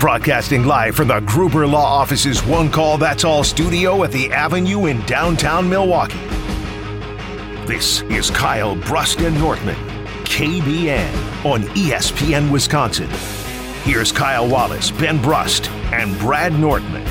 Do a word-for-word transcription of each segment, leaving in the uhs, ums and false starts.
Broadcasting live from the Gruber Law Office's One Call That's All studio at the Avenue in downtown Milwaukee. This is Kyle Brust and Nortman, K B N on E S P N Wisconsin. Here's Kyle Wallace, Ben Brust, and Brad Nortman.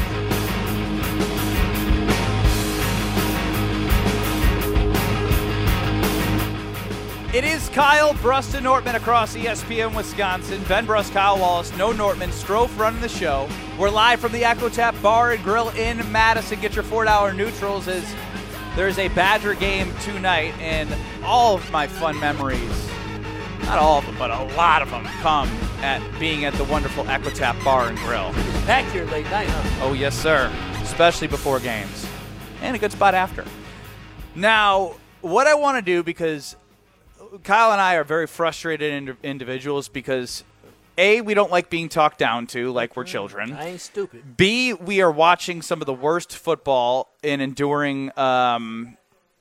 It is Kyle Brust and Nortman across E S P N Wisconsin. Ben Brust, Kyle Wallace, no Nortman, Strofe running the show. We're live from the Echo Tap Bar and Grill in Madison. Get your four dollar neutrals as there's a Badger game tonight, and all of my fun memories, not all of them, but a lot of them come at being at the wonderful Echo Tap Bar and Grill. Packed here late night, huh? Oh, yes, sir. Especially before games. And a good spot after. Now, what I want to do, because Kyle and I are very frustrated ind- individuals because, A, we don't like being talked down to like we're children. I ain't stupid. B, we are watching some of the worst football and enduring um,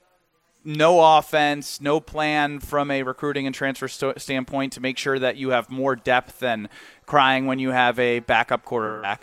no offense, no plan from a recruiting and transfer st- standpoint to make sure that you have more depth than crying when you have a backup quarterback.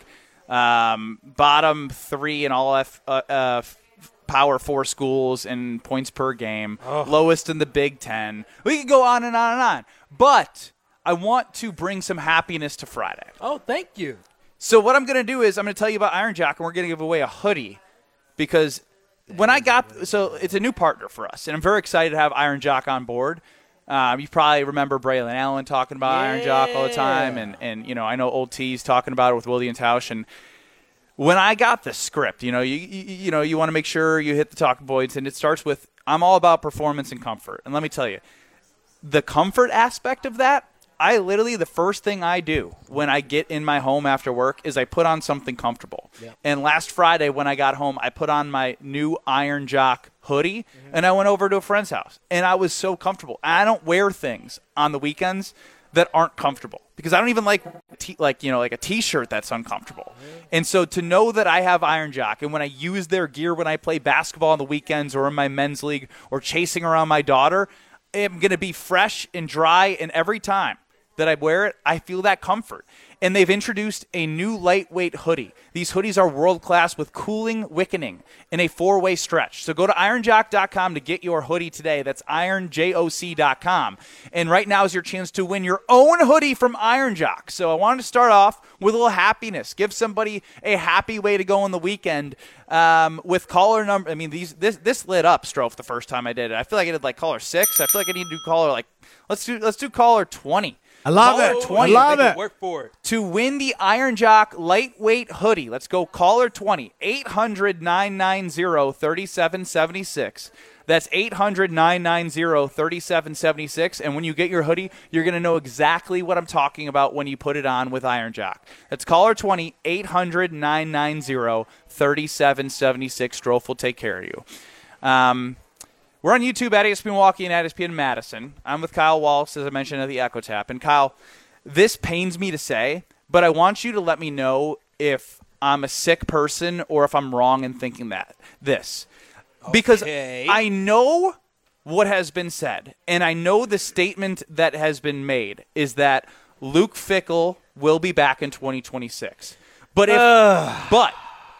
Um, bottom three in all F, uh, uh, Power Four schools in points per game, oh. Lowest in the Big Ten. We could go on and on and on. But I want to bring some happiness to Friday. Oh, thank you. So what I'm going to do is I'm going to tell you about Iron Jock, and we're going to give away a hoodie because when I got – so it's a new partner for us, and I'm very excited to have Iron Jock on board. Um, you probably remember Braylon Allen talking about yeah. Iron Jock all the time, and, and you know I know Old T's talking about it with Willie and Tausch, and when I got the script, you know, you you, you know, you want to make sure you hit the talking points, and it starts with, I'm all about performance and comfort. And let me tell you, the comfort aspect of that, I literally, the first thing I do when I get in my home after work is I put on something comfortable. Yeah. And last Friday when I got home, I put on my new Iron Jock hoodie, mm-hmm. and I went over to a friend's house, and I was so comfortable. I don't wear things on the weekends that aren't comfortable because I don't even like t- like you know like a t-shirt that's uncomfortable. And so to know that I have Iron Jock, and when I use their gear when I play basketball on the weekends or in my men's league or chasing around my daughter, I'm going to be fresh and dry, and every time that I wear it, I feel that comfort. And they've introduced a new lightweight hoodie. These hoodies are world-class with cooling wickening in a four-way stretch. So go to iron jock dot com to get your hoodie today. That's iron jock dot com. And right now is your chance to win your own hoodie from Iron Jock. So I wanted to start off with a little happiness. Give somebody a happy way to go on the weekend um, with caller number. I mean, these this this lit up, Strofe, the first time I did it. I feel like I did like caller six. I feel like I need to do caller like let's do let's do caller twenty. I love caller it. twenty. I love it. Work for it. To win the Iron Jock lightweight hoodie, let's go caller twenty, eight hundred, nine nine zero, three seven seven six. That's eight hundred, nine nine zero, three seven seven six. And when you get your hoodie, you're going to know exactly what I'm talking about when you put it on with Iron Jock. That's caller twenty, eight hundred, nine nine zero, three seven seven six. Strofe will take care of you. Um... We're on YouTube at E S P N Milwaukee and at E S P N Madison. I'm with Kyle Wallace, as I mentioned, at the Echo Tap. And Kyle, this pains me to say, but I want you to let me know if I'm a sick person or if I'm wrong in thinking that this. Okay. Because I know what has been said, and I know the statement that has been made is that Luke Fickell will be back in twenty twenty-six. But if, but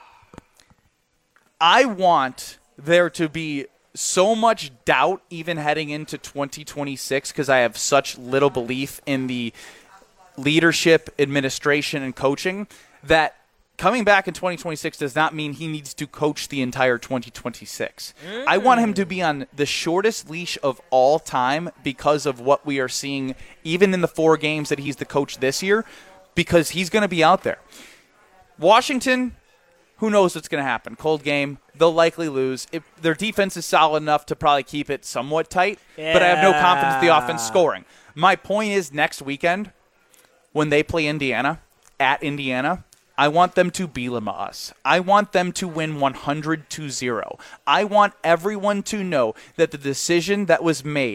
I want there to be so much doubt even heading into twenty twenty-six because I have such little belief in the leadership, administration, and coaching that coming back in twenty twenty-six does not mean he needs to coach the entire twenty twenty-six. Mm. I want him to be on the shortest leash of all time because of what we are seeing even in the four games that he's the coach this year, because he's going to be out there. Washington, who knows what's going to happen? Cold game. They'll likely lose. If their defense is solid enough to probably keep it somewhat tight, yeah. But I have no confidence in the offense scoring. My point is next weekend when they play Indiana, at Indiana, I want them to Bielema us. I want them to win one hundred to zero. I want everyone to know that the decision that was made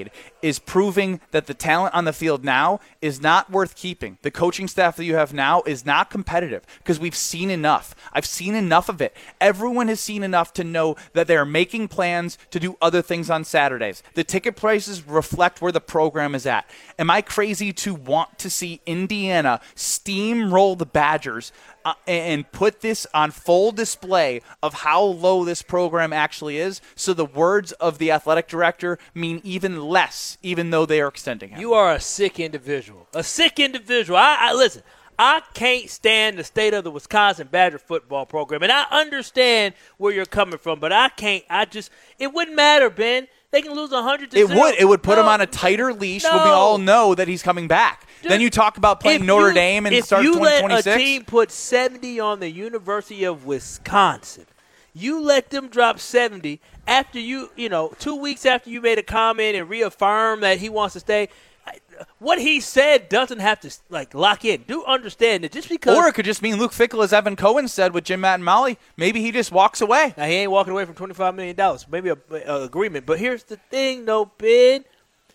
is proving that the talent on the field now is not worth keeping. The coaching staff that you have now is not competitive because we've seen enough. I've seen enough of it. Everyone has seen enough to know that they're making plans to do other things on Saturdays. The ticket prices reflect where the program is at. Am I crazy to want to see Indiana steamroll the Badgers uh, and put this on full display of how low this program actually is, so the words of the athletic director mean even less, even though they are extending him? You are a sick individual. A sick individual. I, I listen, I can't stand the state of the Wisconsin Badger football program, and I understand where you're coming from, but I can't. I just – it wouldn't matter, Ben. They can lose one hundred to It zero. would. It would put no, him on a tighter leash no. when we all know that he's coming back. Dude, then you talk about playing Notre you, Dame and start twenty twenty-six. If you let a team put seventy on the University of Wisconsin, you let them drop seventy after you, you know, two weeks after you made a comment and reaffirm that he wants to stay. What he said doesn't have to, like, lock in. Do understand that just because – Or it could just mean Luke Fickell, as Evan Cohen said with Jim Matt and Molly, maybe he just walks away. Now, he ain't walking away from twenty-five million dollars. Maybe a, a agreement. But here's the thing, though, Ben.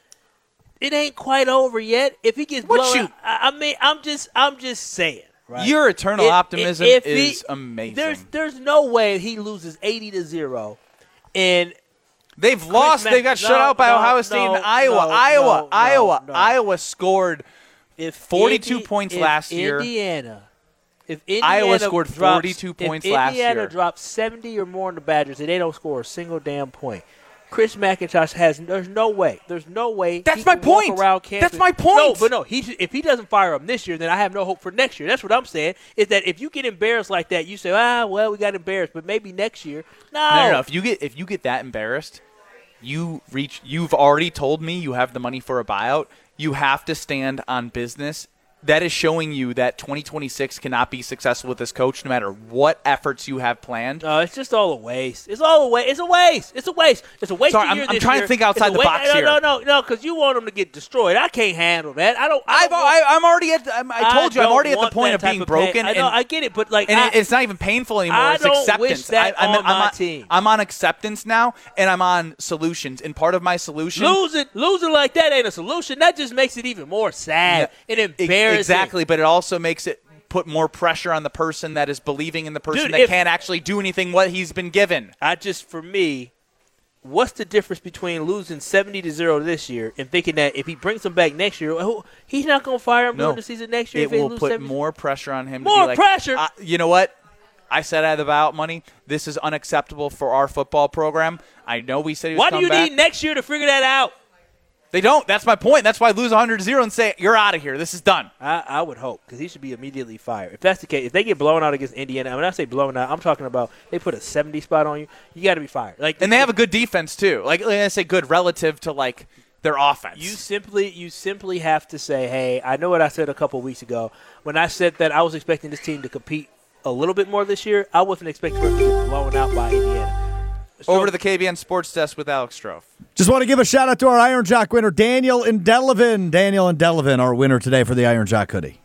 It ain't quite over yet. If he gets What blown you- out, I, I mean, I'm just, I'm just saying. Right? Your eternal If- optimism if he- is amazing. There's, there's no way he loses eighty to zero, and They've lost. Mac- They got no, shut out by no, Ohio State no, and Iowa. no, Iowa. no, Iowa. no. Iowa scored if forty-two Indi- points if last year. Indiana, if Indiana Iowa scored drops, forty-two points if last Indiana year. drops seventy or more in the Badgers, and they don't score a single damn point. Chris McIntosh has. There's no way. There's no way. That's he my can walk point. around campus. That's my point. No, but no. He if he doesn't fire him this year, then I have no hope for next year. That's what I'm saying. Is that if you get embarrassed like that, you say, ah, well, we got embarrassed, but maybe next year. No, No, no, no. If you get if you get that embarrassed, you reach. You've already told me you have the money for a buyout. You have to stand on business. That is showing you that twenty twenty-six cannot be successful with this coach, no matter what efforts you have planned. No, it's just all a waste. It's all a waste. It's a waste. It's a waste. It's a waste. Sorry, of I'm- year I'm this trying to year. think outside It's a the waste- box no, here. No, no, no, because you want them to get destroyed. I can't handle that. I don't. I I've, don't want, I, I'm already at. I'm, I told you, I'm don't already at the want point that of being type pain. broken. I know. and, I get it, but like, and I, it, it's not even painful anymore. I it's don't acceptance. wish that I, I'm, on I'm my on, team. I'm on acceptance now, and I'm on solutions. And part of my solution, losing, losing like that ain't a solution. That just makes it even more sad and e- embarrassing. exactly. But it also makes it put more pressure on the person that is believing in the person Dude, that if- can't actually do anything what he's been given. I just, for me, what's the difference between losing seventy to zero this year and thinking that if he brings them back next year, who- he's not going to fire him No. during the season next year? It if they will lose put seventy more pressure on him. More to be like, pressure? "Uh, you know what? I said I had the buyout money. This is unacceptable for our football program. I know we said he was Why do coming you back. need next year to figure that out? They don't. That's my point. That's why I lose one hundred to zero and say, you're out of here. This is done. I, I would hope, because he should be immediately fired. If that's the case, if they get blown out against Indiana, when I say blown out, I'm talking about they put a seventy spot on you, you got to be fired. Like, And they have a good defense, too. Like, like I say good relative to, like, their offense. You simply, you simply have to say, hey, I know what I said a couple weeks ago. When I said that I was expecting this team to compete a little bit more this year, I wasn't expecting them to get blown out by Indiana. So, Over to the K B N Sports Desk with Alex Strofe. Just want to give a shout out to our Iron Jock winner, Daniel and Delavan. Daniel and Delavan, our winner today for the Iron Jock hoodie.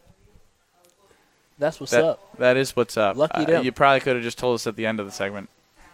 That's what's That, up. that is what's up. Lucky Uh, them. you probably could have just told us at the end of the segment.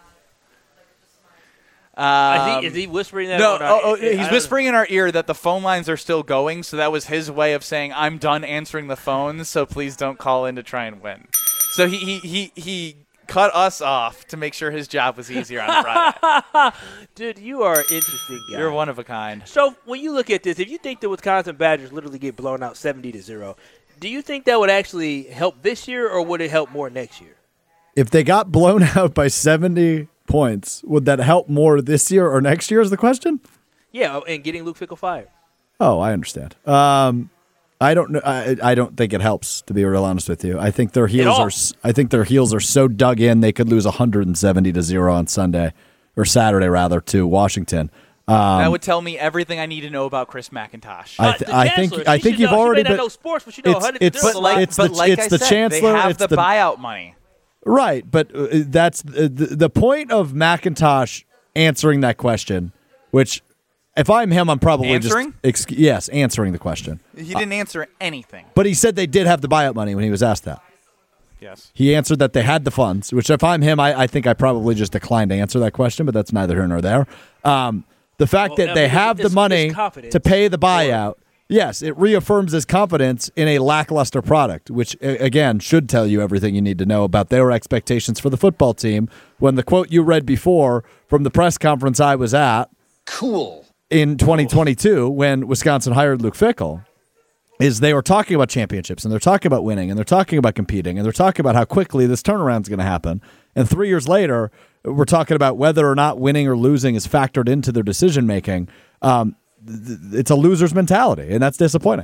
is, Um, he, is he whispering that? No, on our- oh, oh, I don't he's know. whispering in our ear that the phone lines are still going, so that was his way of saying, I'm done answering the phones, so please don't call in to try and win. So he he he, he cut us off to make sure his job was easier on Friday. Dude, you are an interesting guy. You're one of a kind. So when you look at this, if you think the Wisconsin Badgers literally get blown out seventy to zero, do you think that would actually help this year, or would it help more next year? If they got blown out by seventy points, would that help more this year or next year is the question? Yeah, and getting Luke Fickell fired. Oh, I understand. Um, I don't know. I, I don't think it helps, to be real honest with you. I think their heels all. are. s- I think their heels are so dug in they could lose one hundred seventy to zero on Sunday or Saturday rather to Washington. Um, That would tell me everything I need to know about Chris McIntosh. I, Uh, th- the I think. Chancellor, I she think should you've know- she already may not been. know sports, but she know it's- one hundred it's- to zero. but like, it's but the- like it's I the said, chancellor, they have it's the, the- buyout money. Right, but uh, that's uh, the, the point of McIntosh answering that question, which if I'm him, I'm probably Answering? just ex- yes, answering the question. He didn't answer anything. But he said they did have the buyout money when he was asked that. Yes. He answered that they had the funds, which if I'm him, I, I think I probably just declined to answer that question, but that's neither here nor there. Um, The fact Well, that I they mean, have it's- the money it's confidence. to pay the buyout, yes, it reaffirms his confidence in a lackluster product, which, a- again, should tell you everything you need to know about their expectations for the football team when the quote you read before from the press conference I was at Cool. in twenty twenty-two when Wisconsin hired Luke Fickell is they were talking about championships and they're talking about winning and they're talking about competing and they're talking about how quickly this turnaround is going to happen. And three years later, we're talking about whether or not winning or losing is factored into their decision making. Um, th- it's a loser's mentality, and that's disappointing.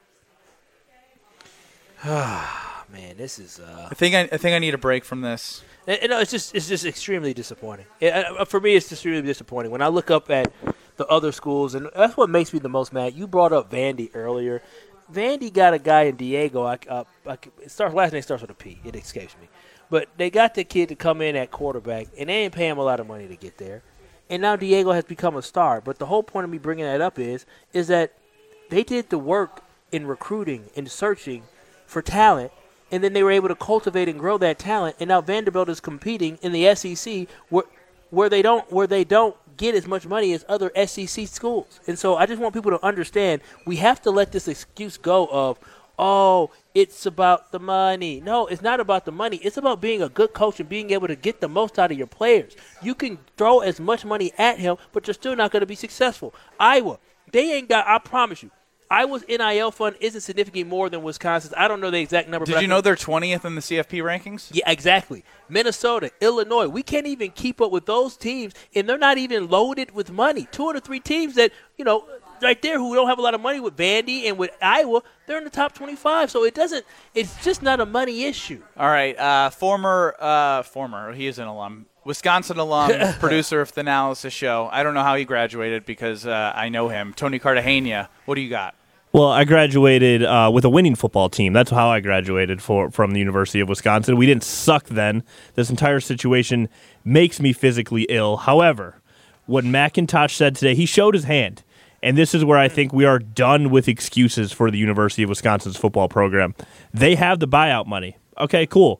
Man, this is. Uh, I think I, I think I need a break from this. And, and, no, it's just it's just extremely disappointing. It, uh, for me, it's extremely disappointing when I look up at the other schools, and that's what makes me the most mad. You brought up Vandy earlier. Vandy got a guy in Diego. I, uh, I, it starts last name starts with a P. It escapes me, but they got the kid to come in at quarterback, and they ain't pay him a lot of money to get there. And now Diego has become a star. But the whole point of me bringing that up is is that they did the work in recruiting and searching for talent. And then they were able to cultivate and grow that talent, and now Vanderbilt is competing in the S E C where where they don't where they don't get as much money as other S E C schools. And so I just want people to understand we have to let this excuse go of, oh, it's about the money. No, it's not about the money. It's about being a good coach and being able to get the most out of your players. You can throw as much money at him, but you're still not going to be successful. Iowa, they ain't got. I promise you. Iowa's N I L fund isn't significantly more than Wisconsin's. I don't know the exact number. Did you know they're twentieth in the C F P rankings? Yeah, exactly. Minnesota, Illinois, we can't even keep up with those teams, and they're not even loaded with money. Two of the three teams that, you know, right there who don't have a lot of money with Vandy and with Iowa, they're in the top twenty-five. So it doesn't – it's just not a money issue. All right. Uh, former uh, – former – he is an alum. Wisconsin alum, producer of the Analysis Show. I don't know how he graduated because uh, I know him. Tony Cartagena, what do you got? Well, I graduated uh, with a winning football team. That's how I graduated for, from the University of Wisconsin. We didn't suck then. This entire situation makes me physically ill. However, what McIntosh said today, he showed his hand. And this is where I think we are done with excuses for the University of Wisconsin's football program. They have the buyout money. Okay, cool.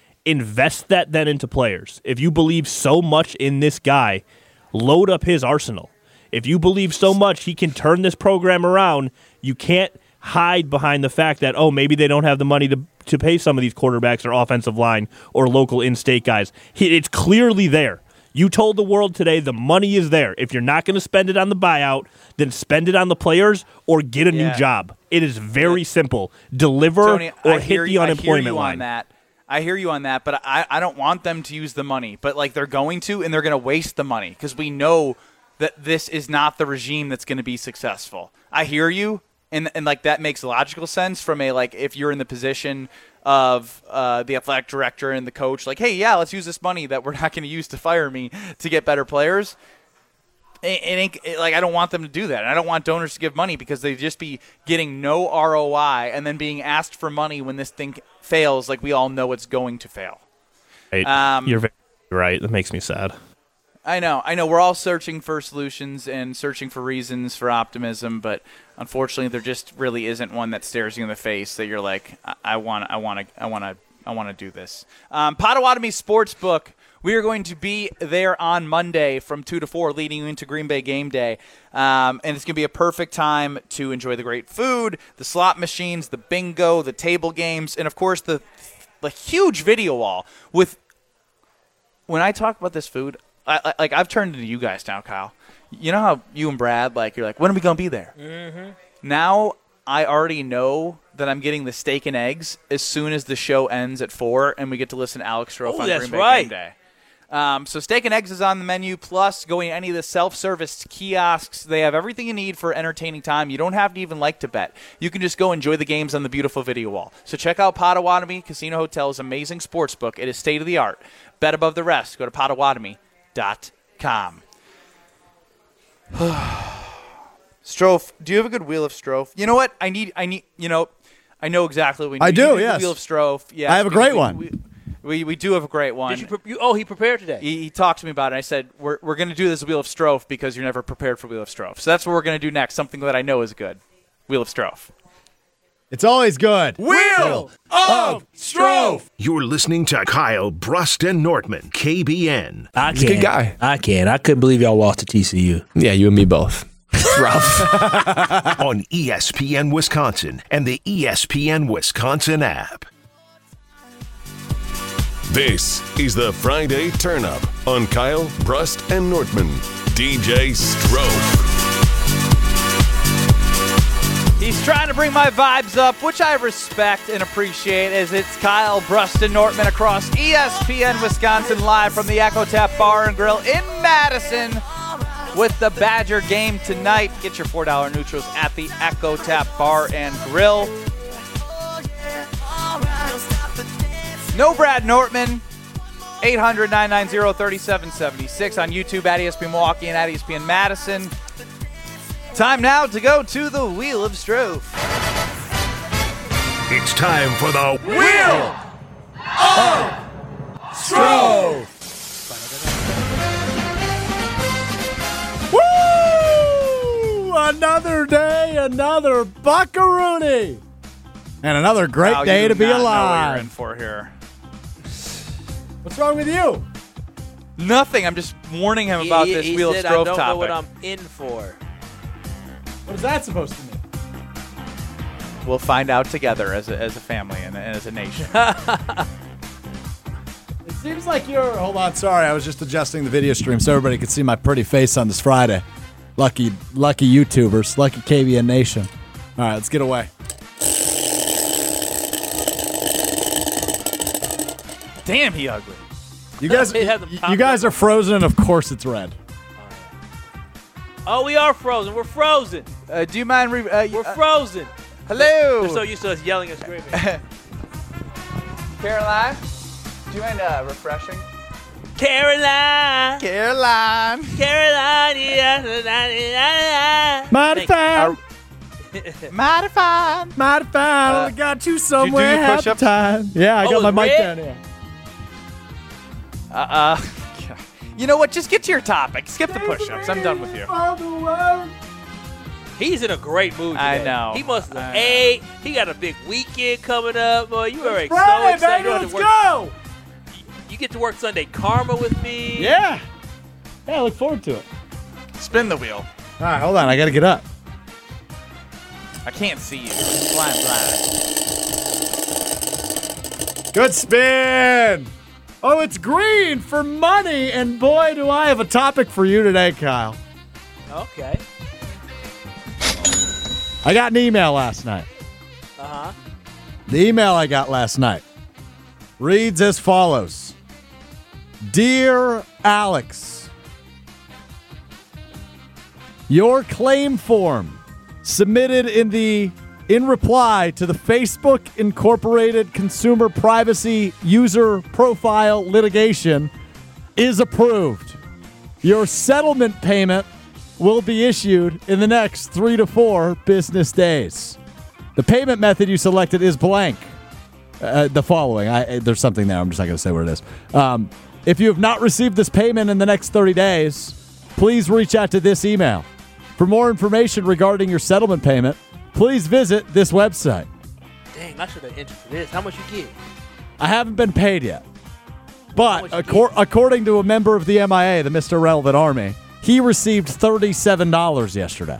Invest that then into players. If you believe so much in this guy, load up his arsenal. If you believe so much he can turn this program around, you can't hide behind the fact that, oh, maybe they don't have the money to, to pay some of these quarterbacks or offensive line or local in-state guys. He, it's clearly there. You told the world today the money is there. If you're not going to spend it on the buyout, then spend it on the players or get a Yeah. new job. It is very simple. Deliver Tony, or I hit hear the you, unemployment I hear you line. on that. I hear you on that, but I, I don't want them to use the money. But, like, they're going to, and they're going to waste the money because we know that this is not the regime that's going to be successful. I hear you, and, and like, that makes logical sense from a, like, if you're in the position of uh, the athletic director and the coach, like, hey, yeah, let's use this money that we're not going to use to fire me to get better players. It, it ain't, it, like, I don't want them to do that. And I don't want donors to give money because they'd just be getting no R O I and then being asked for money when this thing fails, like we all know it's going to fail. Right. Um, You're very right. That makes me sad. I know. I know. We're all searching for solutions and searching for reasons for optimism, but unfortunately, there just really isn't one that stares you in the face that you're like, I want, I want to, I want to, I want to do this. Um, Potawatomi Sportsbook. We are going to be there on Monday from two to four, leading you into Green Bay game day. Um, and it's going to be a perfect time to enjoy the great food, the slot machines, the bingo, the table games, and, of course, the the huge video wall. With when I talk about this food, I, I, like I've turned into you guys now, Kyle. You know how you and Brad, like, you're like, when are we going to be there? Mm-hmm. Now I already know that I'm getting the steak and eggs as soon as the show ends at four and we get to listen to Alex Strofe Oh, on that's Green Bay right. game day. Um, so steak and eggs is on the menu, plus going to any of the self-service kiosks. They have everything you need for entertaining time. You don't have to even like to bet. You can just go enjoy the games on the beautiful video wall. So check out Potawatomi Casino Hotel's amazing sportsbook. It is state-of-the-art. Bet above the rest. Go to Potawatomi dot com. Strofe, do you have a good Wheel of Strofe? You know what? I need, I need, you know, I know exactly what we need. I do, You need the yes. Wheel of Strofe. Yes, I have a because great we- one. We, we, we do have a great one. Did you, pre- you? Oh, he prepared today. He, he talked to me about it. I said, we're, we're going to do this Wheel of Strofe because you're never prepared for Wheel of Strofe. So that's what we're going to do next, something that I know is good. Wheel of Strofe. It's always good. Wheel of Strove. You're listening to Kyle Brust and Nortman, K B N. I He's a good guy. I can't. I couldn't believe y'all lost to T C U. Yeah, you and me both. It's rough. On E S P N Wisconsin and the E S P N Wisconsin app. This is the Friday Turn Up on Kyle Brust and Nortman. D J Strove. He's trying to bring my vibes up, which I respect and appreciate, as it's Kyle Brust and Nortman across E S P N Wisconsin, live from the Echo Tap Bar and Grill in Madison with the Badger game tonight. Get your four dollar Neutros at the Echo Tap Bar and Grill. No Brad Nortman. eight hundred, nine nine zero, three seven seven six on YouTube at E S P N Milwaukee and at E S P N Madison. Time now to go to the Wheel of Strove. It's time for the Wheel of Strove. Woo! Another day, another buckaroony. And another great Wow, day you to do be not know what alive. you're in for here. What's wrong with you? Nothing. I'm just warning him about he, this he Wheel said, of Strove I don't topic. know what I'm in for. What is that supposed to mean? We'll find out together as a, as a family and as a nation. It seems like you're. Hold on, sorry. I was just adjusting the video stream so everybody could see my pretty face on this Friday. Lucky, lucky YouTubers, lucky K B N Nation. All right, let's get away. Damn, he ugly. You guys, It hasn't you, popped you guys up. are frozen, and of course it's red. Oh, we are frozen. We're frozen. Uh, do you mind? Re- uh, We're uh, frozen. hello. They're so used to us yelling and screaming. Caroline, do you mind uh, refreshing? Caroline. Caroline. Caroline. Yeah. Mighty fine, Mighty fine. mighty fine. Uh, I got you somewhere. your half push-ups? the time. Yeah, I Oh, got my it's mic red? down here. Uh, uh, you know what? Just get to your topic. Skip the push-ups. I'm done with you. He's in a great mood today. I know. He must have I know. ate. He got a big weekend coming up. Boy, you are so Friday, excited. baby, You let's work- go. You get to work Sunday Karma with me. Yeah. Yeah, I look forward to it. Spin the wheel. All right, hold on. I got to get up. I can't see you. I'm blind, blind. Good spin. Oh, it's green for money. And boy, do I have a topic for you today, Kyle. Okay. I got an email last night. Uh-huh. The email I got last night reads as follows. Dear Alex, your claim form submitted in the in reply to the Facebook Incorporated Consumer Privacy User Profile litigation is approved. Your settlement payment will be issued in the next three to four business days. The payment method you selected is blank. Uh, the following. I, there's something there. I'm just not going to say what it is. Um, if you have not received this payment in the next thirty days, please reach out to this email. For more information regarding your settlement payment, please visit this website. Dang, I should have entered for this. How much you get? I haven't been paid yet. But much you accor- according to a member of the M I A, the Mister Relevant Army, he received thirty-seven dollars yesterday.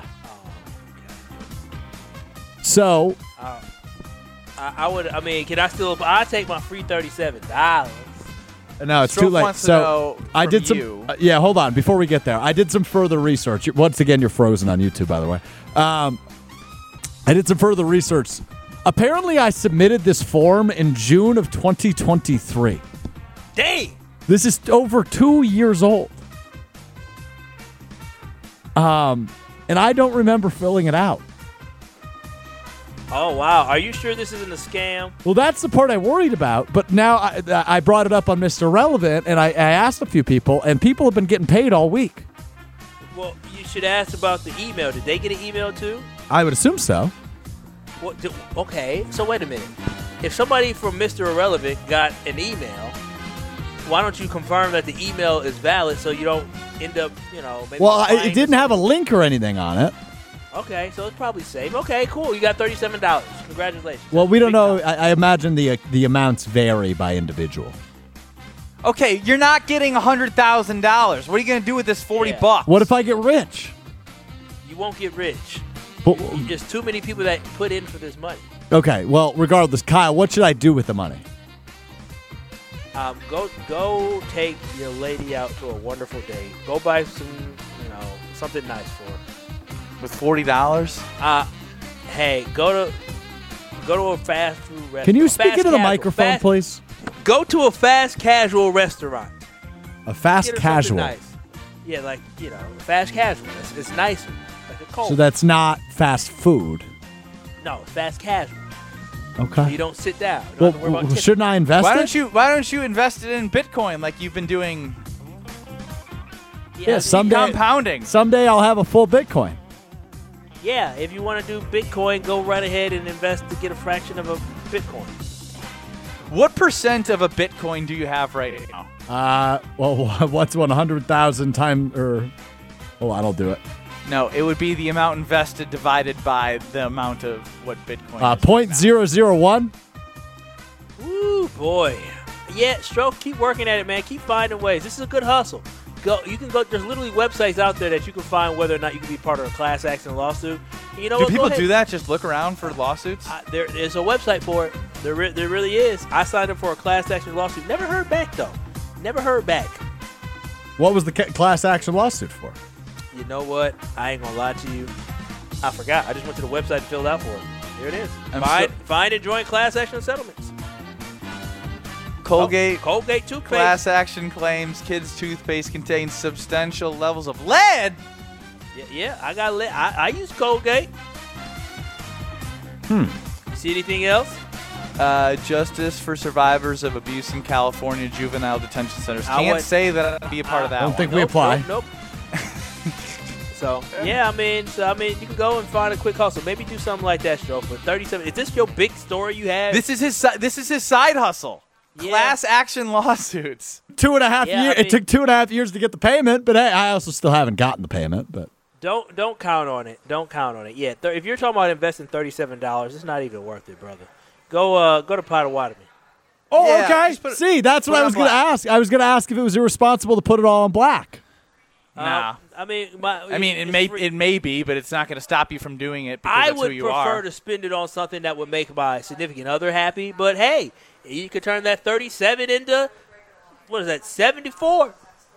So, I, I would. I mean, can I still? I take my free thirty-seven dollars. no, it's Stroke too late. wants to So, know I from did some. you. uh, yeah, hold on. Before we get there, I did some further research. Once again, you're frozen on YouTube, by the way. Um, I did some further research. Apparently, I submitted this form in June of twenty twenty-three. Dang. This is over two years old. Um, and I don't remember filling it out. Oh wow. Are you sure this isn't a scam? Well, that's the part I worried about. But now I, I brought it up on Mister Relevant, and I, I asked a few people, and people have been getting paid all week. Well, you should ask about the email. Did they get an email too? I would assume so. What? Do, okay. So wait a minute. If somebody from Mister Irrelevant got an email, why don't you confirm that the email is valid so you don't end up, you know, maybe. Well, I, fined it didn't or have a link or anything on it. something? Okay, so it's probably safe. Okay, cool. You got thirty-seven dollars. Congratulations. Well, we don't Big know. time. I, I imagine the uh, the amounts vary by individual. Okay, you're not getting one hundred thousand dollars. What are you going to do with this forty Yeah. bucks? What if I get rich? You won't get rich. But, There's too many people that put in for this money. okay, well, regardless, Kyle, what should I do with the money? Um, go go take your lady out to a wonderful date. Go buy some, you know, something nice for her. with forty dollars? Uh, hey, go to go to a fast food restaurant. Can you a speak fast into the casual- microphone, fast- please? Go to a fast casual restaurant. A fast Get her casual. something nice. Yeah, like, you know, fast casual. It's, it's nicer. Like a cold. So that's not fast food. no, it's fast casual. Okay. You don't sit down. You Well, don't have to worry about w- tipping. shouldn't I invest Why it? don't you Why don't you invest it in Bitcoin like you've been doing? Yeah, Yeah, if- someday. Compounding. Someday I'll have a full Bitcoin. yeah, if you want to do Bitcoin, go right ahead and invest to get a fraction of a Bitcoin. What percent of a Bitcoin do you have right now? Uh, well, what's one hundred thousand times or? Oh, I don't do it. No, it would be the amount invested divided by the amount of what Bitcoin Uh, is. point zero zero one. Woo, boy. Yeah, Stroke, keep working at it, man. Keep finding ways. This is a good hustle. Go. You can go. There's literally websites out there that you can find whether or not you can be part of a class action lawsuit. You know Do what? Go people ahead. do that? Just look around for lawsuits? Uh, there, there's a website for it. There, re- there really is. I signed up for a class action lawsuit. Never heard back though. Never heard back. What was the ca- class action lawsuit for? You know what? I ain't gonna lie to you. I forgot. I just went to the website and filled out for it. Here it is. I'm Find, so- find and join class action settlements. Colgate Oh, Colgate toothpaste. class action claims kids' toothpaste contains substantial levels of lead. Yeah, yeah, I got lit. I, I use Colgate. Hmm. You see anything else? Uh, justice for survivors of abuse in California juvenile detention centers. I Can't went- say that I'd be a part of that. I don't one. think we Nope, apply. Nope. nope. So yeah, I mean, so I mean, you can go and find a quick hustle. Maybe do something like that, Stroke. For thirty-seven, is this your big story you have? This is his. si- This is his side hustle. Yeah. Class action lawsuits. Two and a half Yeah, years. I It mean- took two and a half years to get the payment, but hey, I also still haven't gotten the payment. But Don't don't count on it. Don't count on it. Yeah, th- if you're talking about investing thirty-seven dollars, it's not even worth it, brother. Go uh go to Potawatomi. oh, Yeah, okay. just put it- See, that's put what it I on was going to black. ask. I was going to ask if it was irresponsible to put it all on black. Nah. Uh, I mean, my, I mean, it it's may free- it may be, but it's not going to stop you from doing it because I that's would who you prefer are. to spend it on something that would make my significant other happy. But hey, you could turn that thirty-seven into what is that seventy-four?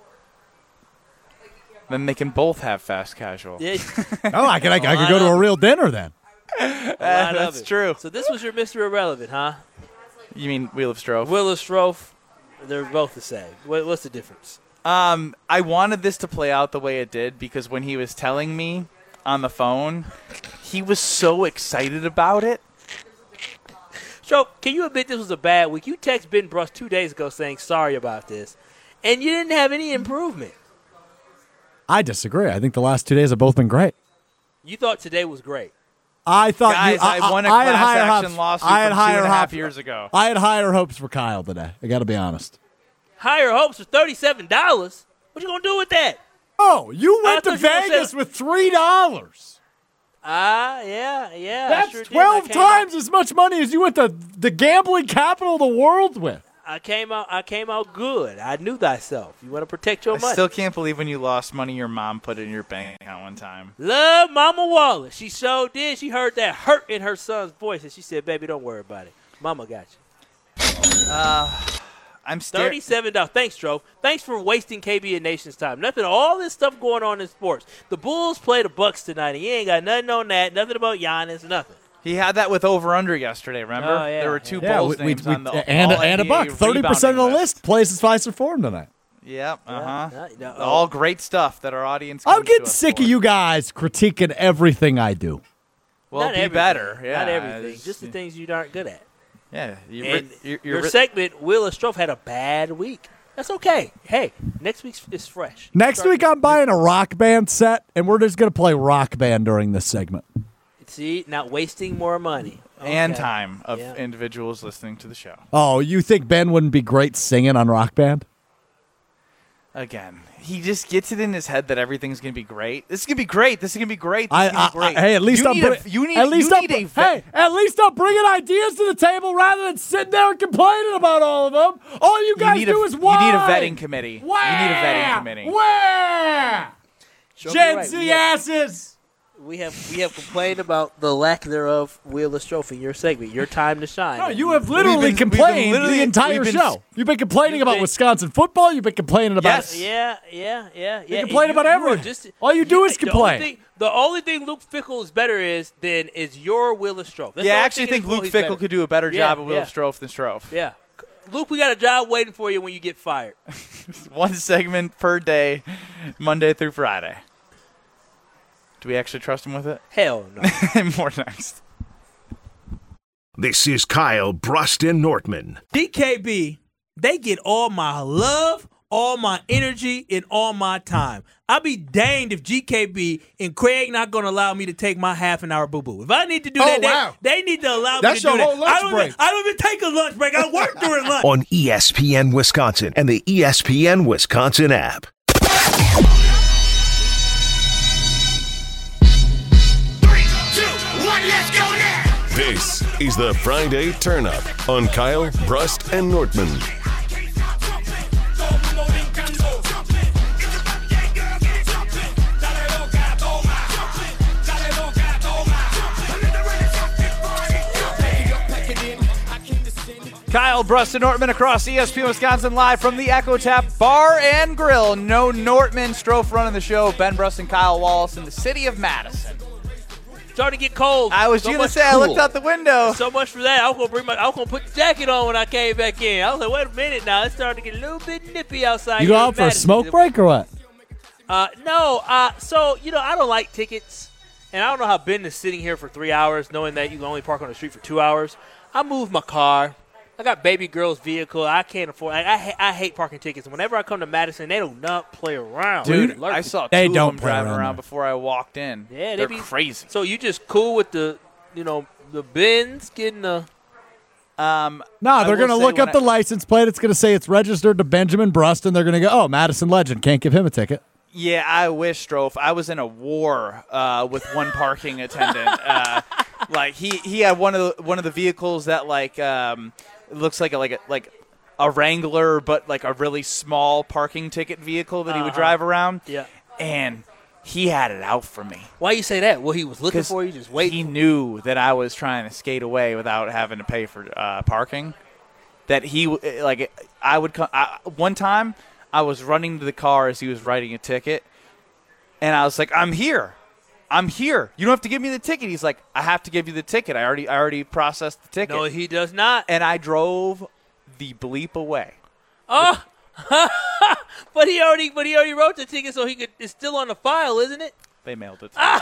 Then they can both have fast casual. Yeah, Oh, I could, I, could- I A could lot go to of a it. real dinner then. a lot of that's it. true. So this was your Mister Irrelevant, huh? You mean Wheel of Strofe? Willis Strofe, they're both the same. What, what's the difference? Um, I wanted this to play out the way it did because when he was telling me on the phone, he was so excited about it. Strofe, can you admit this was a bad week? You text Ben Bruss two days ago saying sorry about this, and you didn't have any improvement. I disagree. I think the last two days have both been great. You thought today was great. I thought Guys, you, I, won a I had class higher action hopes. lawsuit I had from higher two and a half hopes. years ago. I had higher hopes for Kyle today. I got to be honest. Higher hopes for thirty-seven dollars. What you gonna do with that? Oh, you I went to thought you were gonna Vegas say- with three dollars. Ah, yeah, yeah. I That's sure did. twelve I came times as much money as you went to the gambling capital of the world with. Out, I came out. I came out good. I knew thyself. You want to protect your I money. still can't believe when you lost money your mom put in your bank account one time. Love Mama Wallace. She so did. She heard that hurt in her son's voice, and she said, "Baby, don't worry about it. Mama got you." I'm staring. Thirty-seven dollars. Thanks, Strofe. Thanks for wasting K B and Nation's time. Nothing. All this stuff going on in sports. The Bulls play the Bucks tonight, and he ain't got nothing on that. Nothing about Giannis. Nothing. He had that with over under yesterday. Remember? Oh, yeah. There were two Yeah, Bulls we, we, names we, on the and, all and a N B A buck. Thirty percent of the rebounding list plays as Pfizer Forum tonight. Yep. Uh huh. No, no, oh. All great stuff that our audience. I'm comes getting to us sick for. of you guys critiquing everything I do. Well, Not be everything. better. Yeah. Not everything. it's- Just the things you aren't good at. Yeah. You And you're, your you're, segment, Will Strofe had a bad week. That's okay. Hey, next week's is fresh. Next Start- week, I'm buying a rock band set, and we're just going to play rock band during this segment. See, not wasting more money. and Okay. time of Yeah. individuals listening to the show. Oh, you think Ben wouldn't be great singing on rock band? Again, he just gets it in his head that everything's going to be great. This is going to be great. This is going to be great. This I, is going to be I, great. I, hey, at least you I'm need bring- a, you need, at least you I'm, need a br- hey, at least I'm bringing ideas to the table rather than sitting there and complaining about all of them. All you guys you do a, is why. You need a vetting committee. Where? You need a vetting committee. Where? Show me Gen right. Z We have- asses. We have we have complained about the lack thereof Wheelers Trophy in your segment. Your time to shine. No, you have literally We've been- we've been complained literally- the entire we've been- show. You've been complaining You've about been- Wisconsin football. You've been complaining about Yes. Yeah, yeah, yeah, yeah. complain You- about you are everything. just- All you do is the only complain. thing- The only thing Luke Fickle is better is than is your Wheelers Trophy. That's Yeah, the I only actually thing think in Luke his Fickle better. could do a better Yeah, job of Will yeah. Strofe than Strofe. Yeah, Luke, we got a job waiting for you when you get fired. One segment per day, Monday through Friday. Do we actually trust him with it? Hell no. More next. This is Kyle Bruston Nortman. D K B, they get all my love, all my energy, and all my time. I'll be danged if G K B and Craig not going to allow me to take my half an hour boo-boo. If I need to do Oh, that, wow. they, they need to allow That's me to do your that. whole lunch I don't break. Even, I don't even take a lunch break. I work during lunch. On E S P N Wisconsin and the E S P N Wisconsin app. This is the Friday Turn Up on Kyle, Brust, and Nortman. Kyle Bruston Nortman across E S P N Wisconsin live from the Echo Tap Bar and Grill. No Nortman, Strofe running the show. Ben Bruston, Kyle Wallace in the city of Madison. Starting to get cold. I was So going to much say, I cool. looked out the window. So much for that. I was gonna bring my. I was gonna put the jacket on when I came back in. I was like, wait a minute now. It's starting to get a little bit nippy outside. You go here in out for a Madison. smoke break or what? Uh, no. Uh, so you know, I don't like tickets, and I don't know how Ben is sitting here for three hours, knowing that you can only park on the street for two hours. I moved my car. I got baby girl's vehicle. I can't afford. I, I, ha- I hate parking tickets. Whenever I come to Madison, they do not play around. Dude, They're I saw two They of don't them play driving around around there. before I walked in. Yeah, they They're be crazy. So you just cool with the, you know, the Benz getting the. Um, No, I they're will going to say look when up the I- license plate. It's going to say it's registered to Benjamin Brust, and they're going to go, oh, Madison Legend. Can't give him a ticket. Yeah, I wish, Strofe. I was in a war uh, with one parking attendant. Uh, like he, he had one of the one of the vehicles that like um, looks like a, like a, like a Wrangler, but like a really small parking ticket vehicle that he would Uh-huh. drive around. Yeah. And he had it out for me. Why you say that? Well, he was looking Because for you, just waiting. he knew that I was trying to skate away without having to pay for uh, parking. That he w- like I would come I, one time I was running to the car as he was writing a ticket, and I was like, "I'm here, I'm here. You don't have to give me the ticket." He's like, "I have to give you the ticket. I already I already processed the ticket." No, he does not. and I drove the bleep away. Oh, but he already, but he already wrote the ticket, so he could. It's still on the file, isn't it? They mailed it. To me.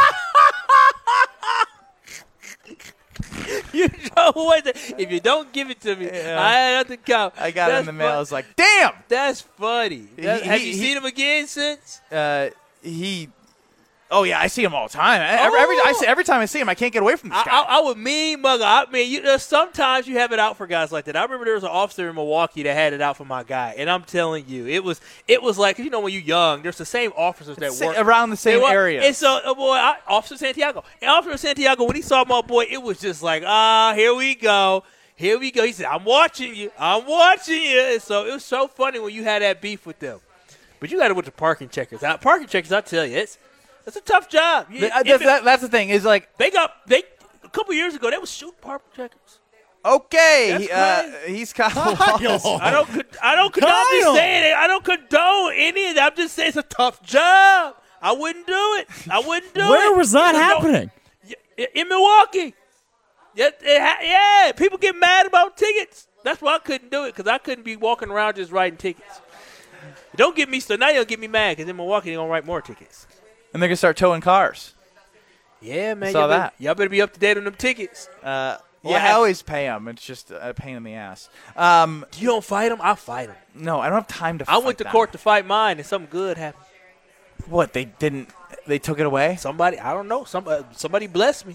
You drove away. The, if you don't give it to me, Yeah. I had nothing count. I got it in That's the mail. I fun- was like, "Damn." That's funny. That- He- have he- you he- seen him again since? Uh, he. Oh yeah, I see him all the time. Every, every, I see, every time I see him, I can't get away from this I, guy. I, I would mean mugger. I mean, you know, sometimes you have it out for guys like that. I remember there was an officer in Milwaukee that had it out for my guy, and I'm telling you, it was it was like, you know, when you're young, there's the same officers that Sa- work around the same They were- area. And so, uh, boy, I, Officer Santiago, and Officer Santiago, when he saw my boy, it was just like, ah, here we go. Here we go. He said, I'm watching you. I'm watching you. And so it was so funny when you had that beef with them. But you got it with the parking checkers. Now, parking checkers, I tell you, it's it's a tough job. You- Th- uh, if that's, it- that, that's the thing. Is like, they got they a couple years ago they was shooting parking checkers. okay, That's he, uh, he's Kyle Wallace. I don't con- I don't condone I'm just Kyle! saying it. I don't condone any of that. I'm just saying it's a tough job. I wouldn't do it. I wouldn't do it. Where was that No, happening? y- in Milwaukee. Yeah, it ha- yeah, people get mad about tickets. That's why I couldn't do it, because I couldn't be walking around just writing tickets. Don't get me so now you'll get me mad, because in Milwaukee they're gonna write more tickets. And they're gonna start towing cars. Yeah, man. Saw y'all better, that. y'all better be up to date on them tickets. Uh, Well, yeah, I I have- always pay them. It's just a pain in the ass. Um, You don't fight them, I fight them. no, I don't have time to. I fight went to them. court to fight mine, and something good happened. What they didn't? They took it away. Somebody, I don't know. Some uh, somebody blessed me.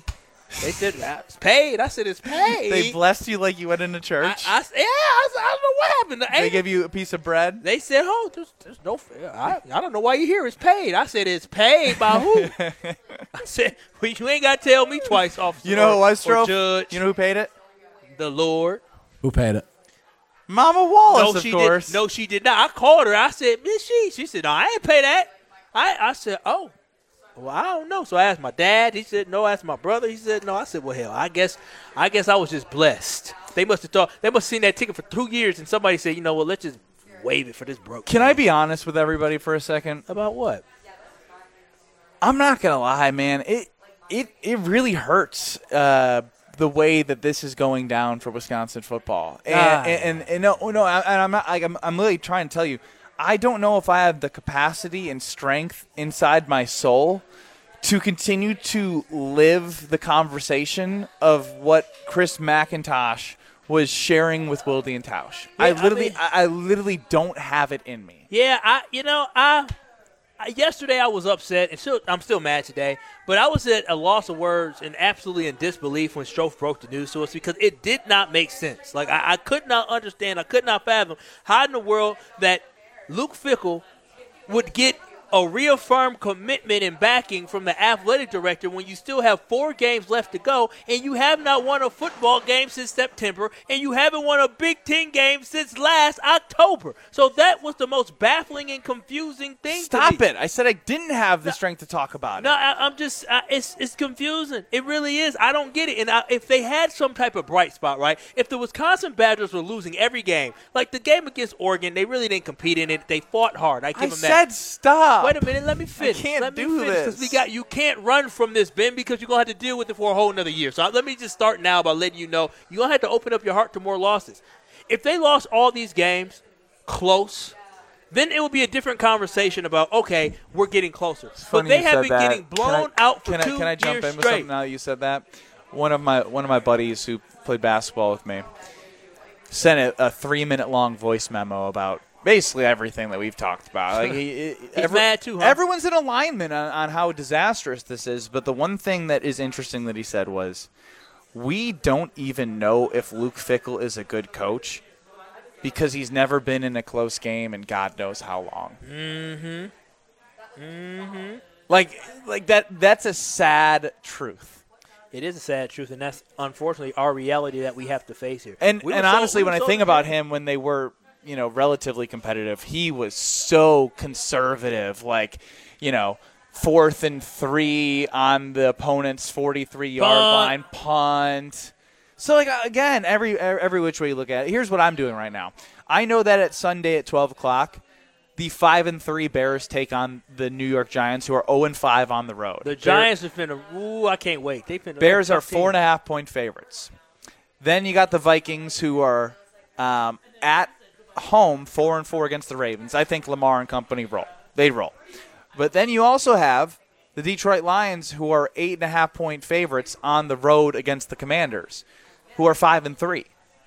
They said, it's paid. I said, it's paid. They blessed you like you went into church. I, I, yeah, I, I don't know what happened. They Hey, give you a piece of bread. They said, oh, there's, there's no I, I don't know why you're here. It's paid. I said, it's paid by who? I said, well, you ain't got to tell me twice, officer. You know who or, was or Strofe? Judge, You know who paid it? the Lord. Who paid it? Mama Wallace, no, of she course. did. No, she did not. I called her. I said, Miss She. She said, no, I ain't pay that. I, I said, oh. Well, I don't know. So I asked my dad. He said no. I asked my brother. He said no. I said, well, hell, I guess I guess I was just blessed. They must have thought they must have seen that ticket for two years, and somebody said, you know what, let's just waive it for this broke. Can man. I be honest with everybody for a second? About what? I'm not gonna lie, man. It it it really hurts uh, the way that this is going down for Wisconsin football. And Ah. and, and, and no, no, I, and I'm not. Like, I'm I'm really trying to tell you. I don't know if I have the capacity and strength inside my soul to continue to live the conversation of what Chris McIntosh was sharing with Wilde and Tausch. I Yeah, I literally, mean- I, I literally don't have it in me. Yeah, I. You know, I. I yesterday I was upset, and still, I'm still mad today. But I was at a loss of words and absolutely in disbelief when Strofe broke the news to us because it did not make sense. Like I, I could not understand. I could not fathom how in the world that Luke Fickell would get a reaffirmed commitment and backing from the athletic director when you still have four games left to go and you have not won a football game since September and you haven't won a Big Ten game since last October. So that was the most baffling and confusing thing Stop to me. it. I said I didn't have the strength to talk about No, it. I, I'm just, I, it's it's confusing. It really is. I don't get it. And I, if they had some type of bright spot, right, if the Wisconsin Badgers were losing every game, like the game against Oregon, they really didn't compete in it. They fought hard. I give I them said that. stop. Wait a minute, let me finish. can't let me do finish, 'cause this. we got you can't run from this, Ben, because you're gonna have to deal with it for a whole another year. So I- let me just start now by letting you know you're gonna have to open up your heart to more losses. If they lost all these games close, then it will be a different conversation about okay, we're getting closer. But Funny they you have said been that. getting Can blown I- out for can two I, Can I jump years in with straight. something now that you said that? One of my one of my buddies who played basketball with me sent a, a three minute long voice memo about basically everything that we've talked about. Like he, He's mad too, huh? Everyone's in alignment on, on how disastrous this is. But the one thing that is interesting that he said was, we don't even know if Luke Fickell is a good coach because he's never been in a close game in God knows how long. Mm-hmm. Mm-hmm. Like, like that. That's a sad truth. It is a sad truth, and that's unfortunately our reality that we have to face here. And We were and so- honestly, we when were I so think about determined. him when they were, you know, relatively competitive, he was so conservative. Like, you know, fourth and three on the opponent's forty-three yard Punt. line, punt. So, like, again, every every which way you look at it, here's what I'm doing right now. I know that at Sunday at twelve o'clock, the five and three Bears take on the New York Giants, who are zero and five on the road. The Giants are finna. Ooh, I can't wait. They finna. Bears they're a are tough four and team. a half point favorites. Then you got the Vikings, who are um, at home four and four against the Ravens. I think Lamar and company roll. They roll. But then you also have the Detroit Lions, who are eight and a half point favorites on the road against the Commanders, who are five and three.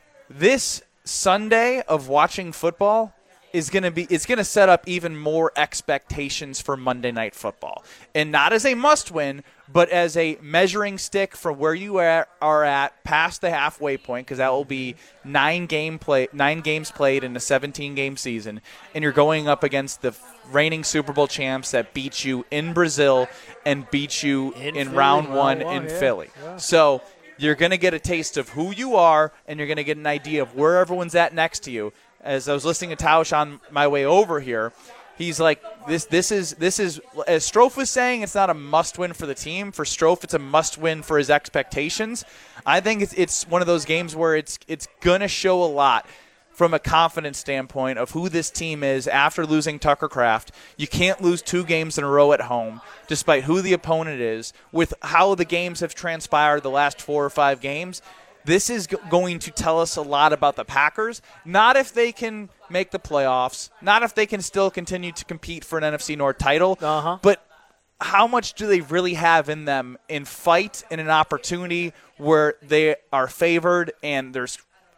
This Sunday of watching football is going to be it's going to set up even more expectations for Monday Night Football, and not as a must-win, but as a measuring stick for where you are, are at past the halfway point, because that will be nine game play nine games played in a seventeen game season, and you're going up against the reigning Super Bowl champs that beat you in Brazil and beat you In in Philly, round round one one, in yeah. Philly. So you're going to get a taste of who you are, and you're going to get an idea of where everyone's at next to you. As I was listening to Tausch on my way over here, he's like, this this is, this is as Strofe was saying, it's not a must-win for the team. For Strofe, it's a must-win for his expectations. I think it's, it's one of those games where it's it's going to show a lot from a confidence standpoint of who this team is after losing Tucker Kraft. You can't lose two games in a row at home, despite who the opponent is, with how the games have transpired the last four or five games. This is g- going to tell us a lot about the Packers, not if they can make the playoffs, not if they can still continue to compete for an N F C North title, Uh-huh. but how much do they really have in them in fight and an opportunity where they are favored and there's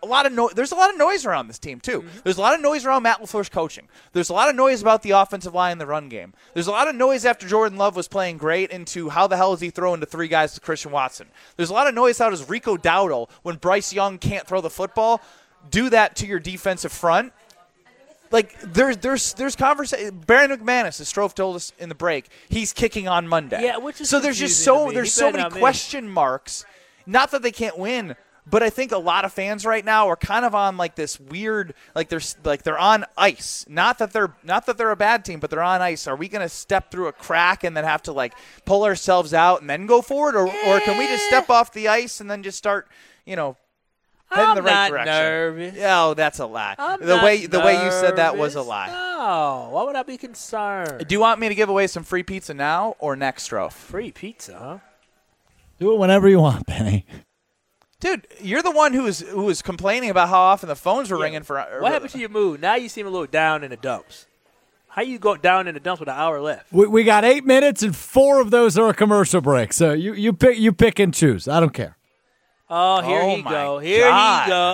a lot of no- there's a lot of noise around this team too. Mm-hmm. There's a lot of noise around Matt LaFleur's coaching. There's a lot of noise about the offensive line and the run game. There's a lot of noise after Jordan Love was playing great into how the hell is he throwing to three guys to Christian Watson. There's a lot of noise how does Rico Dowdle, when Bryce Young can't throw the football, do that to your defensive front. Like, there's there's there's conversation. Barry McManus, as Strofe told us in the break, he's kicking on Monday. Yeah, which is so there's just confusing to so me. there's He so better many not question marks. Not that they can't win, but I think a lot of fans right now are kind of on like this weird, like they're like they're on ice. Not that they're not that they're a bad team, but they're on ice. Are we going to step through a crack and then have to like pull ourselves out and then go forward, or or can we just step off the ice and then just start, you know? Head I'm in the right not direction. nervous. Oh, that's a lie. I'm the not way the way you said that was a nervous. lie. No, why would I be concerned? Do you want me to give away some free pizza now or next, Strofe? Free pizza, huh? Do it whenever you want, Benny. Dude, you're the one who was who was complaining about how often the phones were Yeah. ringing for. What happened to your mood? Now you seem a little down in the dumps. How you go down in the dumps with an hour left? We, we got eight minutes, and four of those are a commercial break. So you, you pick you pick and choose. I don't care. Oh, here Oh he my go. Here God. he go.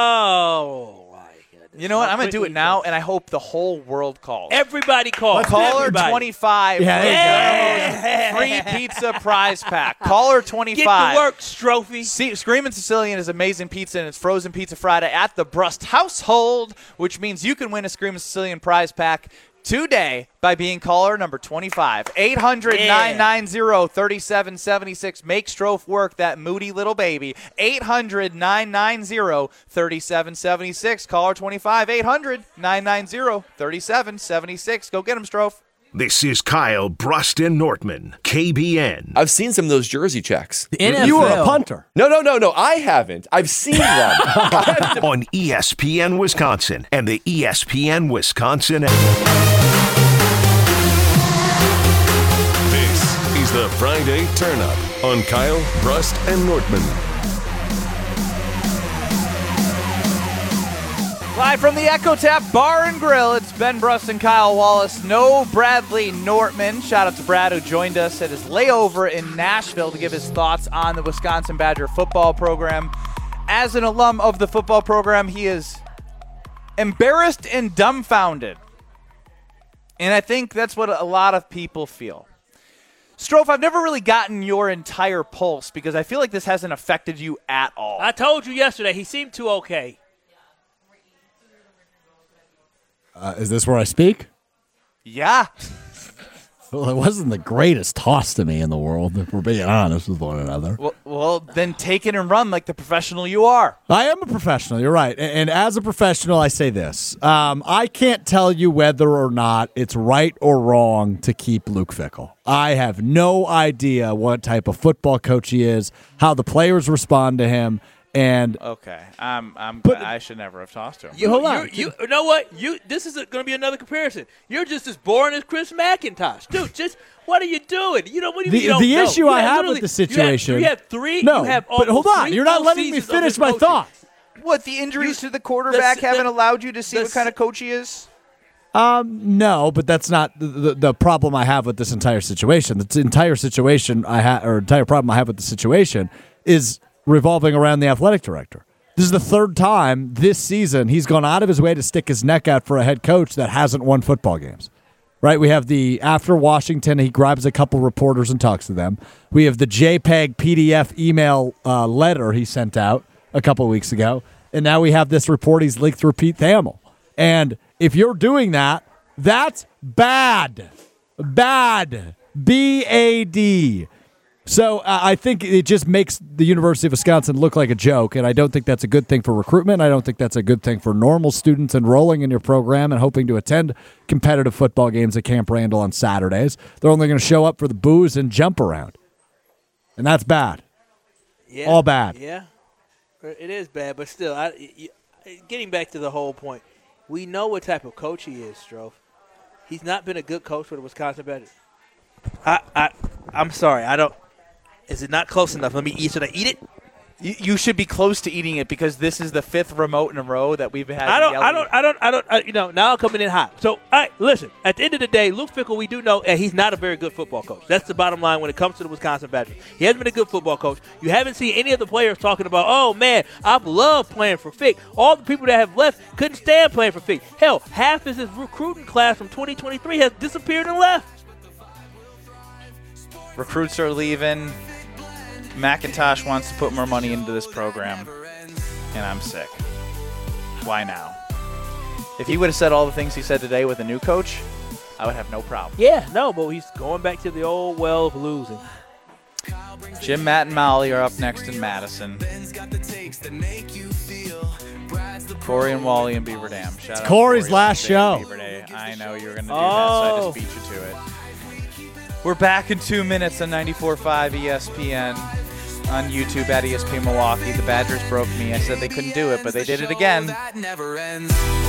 Oh, my goodness. You know what? How I'm gonna do quickly it now, goes. and I hope the whole world calls. Everybody call. Caller Everybody. twenty-five. Yeah, there for you free pizza prize pack. Caller twenty-five. Get to work, Strophy. See, Screamin' Sicilian is amazing pizza, and it's Frozen Pizza Friday at the Brust household, which means you can win a Screamin' Sicilian prize pack today by being caller number twenty-five. eight hundred, nine nine zero, three seven seven six. Make Strofe work, that moody little baby. eight hundred, nine nine zero, three seven seven six. Caller twenty-five. eight hundred, nine nine zero, three seven seven six. Go get him, Strofe. This is Kyle Brust and Nortman, K B N. I've seen some of those jersey checks. N F L. You were a punter. No, no, no, no. I haven't. I've seen them. On E S P N Wisconsin and the E S P N Wisconsin app. This is the Friday Turn Up on Kyle, Brust, and Nortman. Live from the Echo Tap Bar and Grill, it's Ben Brust and Kyle Wallace. No Bradley Nortman. Shout out to Brad, who joined us at his layover in Nashville to give his thoughts on the Wisconsin Badger football program. As an alum of the football program, he is embarrassed and dumbfounded. And I think that's what a lot of people feel. Strofe, I've never really gotten your entire pulse because I feel like this hasn't affected you at all. I told you yesterday he seemed too okay. Uh, is this where I speak? Yeah. Well, it wasn't the greatest toss to me in the world, if we're being honest with one another. Well, well, then take it and run like the professional you are. I am a professional. You're right. And, and as a professional, I say this. Um, I can't tell you whether or not it's right or wrong to keep Luke Fickell. I have no idea what type of football coach he is, how the players respond to him. And Okay, I'm. I'm. But- I should never have tossed to him. You, Hold on. You, you know what? You this is going to be another comparison. You're just as boring as Chris McIntosh, dude. Just what are you doing? You know what do you The- mean? You don't the know? issue You I have literally- with the situation- You have, you have three. no, you have but hold almost on. three You're not full letting me seasons of finish his my coaching. thought. What, the injuries You- to the quarterback the- haven't the- allowed you to see the- what kind of coach he is? Um, no, but that's not the, the, the problem I have with this entire situation. The entire situation I have, or entire problem I have with the situation is revolving around the athletic director. This is the third time this season he's gone out of his way to stick his neck out for a head coach that hasn't won football games. Right? We have the after Washington, he grabs a couple reporters and talks to them. We have the JPEG P D F email uh, letter he sent out a couple weeks ago, and now we have this report he's leaked through Pete Thamel. And if you're doing that, that's bad. Bad. B A D. So uh, I think it just makes the University of Wisconsin look like a joke, and I don't think that's a good thing for recruitment. I don't think that's a good thing for normal students enrolling in your program and hoping to attend competitive football games at Camp Randall on Saturdays. They're only going to show up for the booze and jump around, and that's bad. Yeah. All bad. Yeah, it is bad, but still, I, y- y- getting back to the whole point, we know what type of coach he is, Strofe. He's not been a good coach for the Wisconsin Badgers. I, I, I'm sorry, I don't. Is it not close enough? Let me eat. Should I eat it? You, you should be close to eating it because this is the fifth remote in a row that we've had. I don't, yelling. I don't, I don't, I don't, I, you know, now I'm coming in hot. So, all right, listen, at the end of the day, Luke Fickell, we do know that he's not a very good football coach. That's the bottom line when it comes to the Wisconsin Badgers. He hasn't been a good football coach. You haven't seen any of the players talking about, oh, man, I've loved playing for Fick. All the people that have left couldn't stand playing for Fick. Hell, half of his recruiting class from twenty twenty-three has disappeared and left. Recruits are leaving. McIntosh wants to put more money into this program, and I'm sick. Why now? If he would have said all the things he said today with a new coach, I would have no problem. Yeah, no, but he's going back to the old well of losing. Jim, Matt, and Molly are up next in Madison. Corey and Wally in Beaver Dam. Shout out Corey's Corey last show. Beaver Day. I know you were going to do Oh. that, so I just beat you to it. We're back in two minutes on ninety-four point five E S P N. On YouTube at E S P N Milwaukee. The Badgers broke me. I said they couldn't do it, but they did it again.